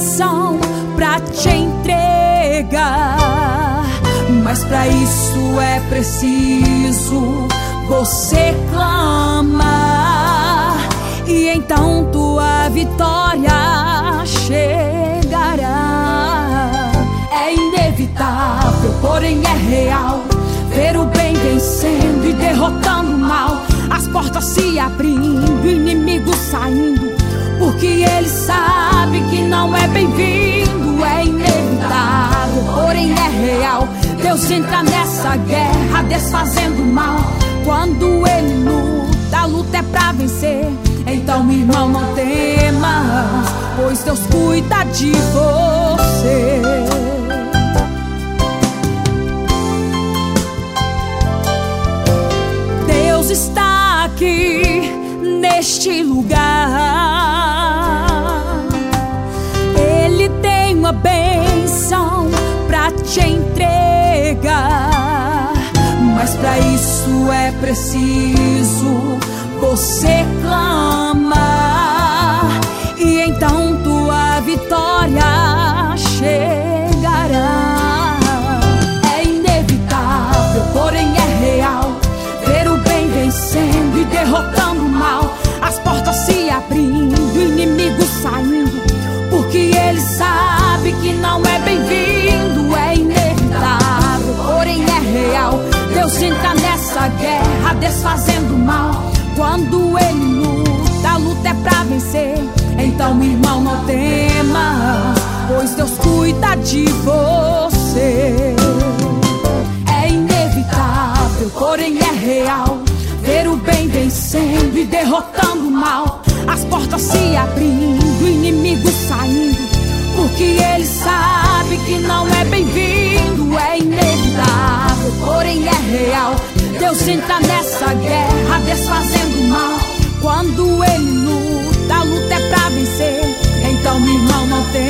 bênção pra te entregar, mas pra isso é preciso você clamar, e então tua vitória chegará. É inevitável, porém é real, ver o bem vencendo e derrotando o mal, as portas se abrindo, o inimigo saindo, porque ele sabe que não é bem-vindo. É inevitável, porém é real, Deus entra nessa guerra desfazendo o mal. Quando ele luta, a luta é pra vencer. Então, irmão, não temas, pois Deus cuida de você. Deus está aqui neste lugar. Ele tem uma bênção pra te entregar, mas pra isso é preciso você clamar, e então tua vitória chegará. É inevitável, porém é real, ver o bem vencendo e derrotando o mal, as portas se abrindo, o inimigo saindo, porque ele sabe que não é bem-vindo. É inevitável, porém é real, Deus entra nessa guerra desfazendo o mal. Quando ele luta, a luta é pra vencer. Então, irmão, não temas, pois Deus cuida de você. É inevitável, porém é real, ver o bem vencendo e derrotando o mal, as portas se abrindo, o inimigo saindo, porque ele sabe que não é bem-vindo. É inevitável, porém é real, Deus entra nessa guerra desfazendo o mal. Quando ele luta, a luta é pra vencer. Então, meu irmão, não tem